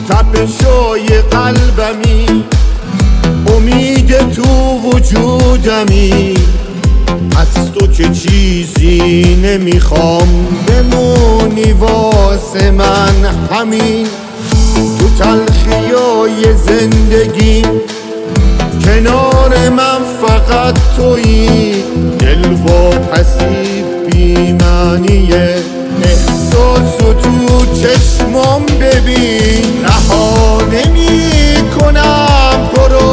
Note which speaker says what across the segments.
Speaker 1: تپشای قلبمی، امید تو وجودمی. از تو که چیزی نمیخوام، بمونی واسه من همین. تو تلخیای زندگی کنار من فقط تویی. دل واپسی بی معنیه، احساسو تو چشمام ببین. رها نمی کنم تو رو،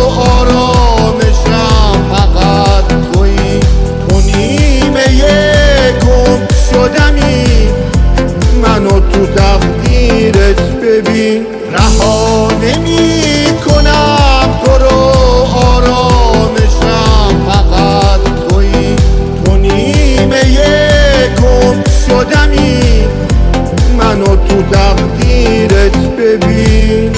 Speaker 1: آرامشم فقط تویی. تو نیمه گم شدمی، منو تو تقدیرت ببین. رها نمی کنم تو رو، آرامشم فقط تویی. تو نیمه گم شدمی، منو تو تقدیرت ببین.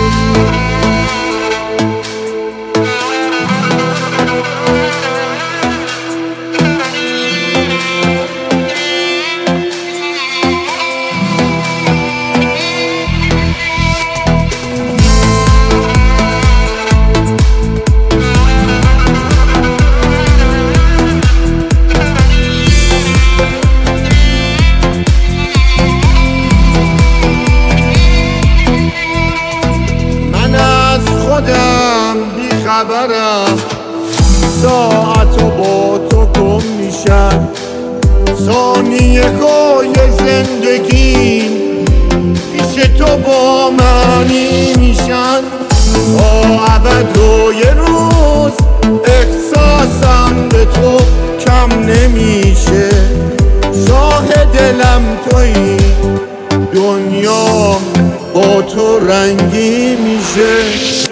Speaker 1: خبرم ساعتو با تو گم میشن، ثانیه های زندگی پیش تو با معنی میشن. تا ابد و یه روز احساسم به تو کم نمیشه. شاه دلم تویی، دنیا با تو رنگی میشه.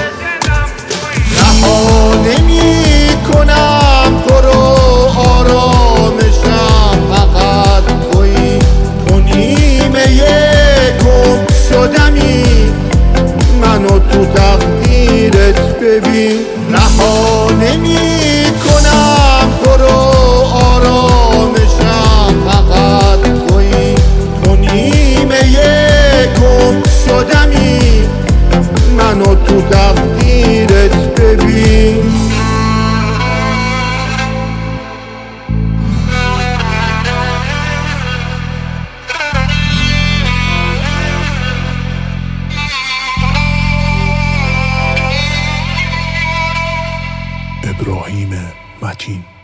Speaker 1: رها نمی کنم تو رو، آرامشم فقط تویی. تو نیمه گم شدمی، منو تو تقدیرت ببین. رها نمی کنم تو رو، آرامشم فقط تویی. تو نیمه گم شدمی، منو تو تقدیرت ببین.
Speaker 2: ابراهیم متین.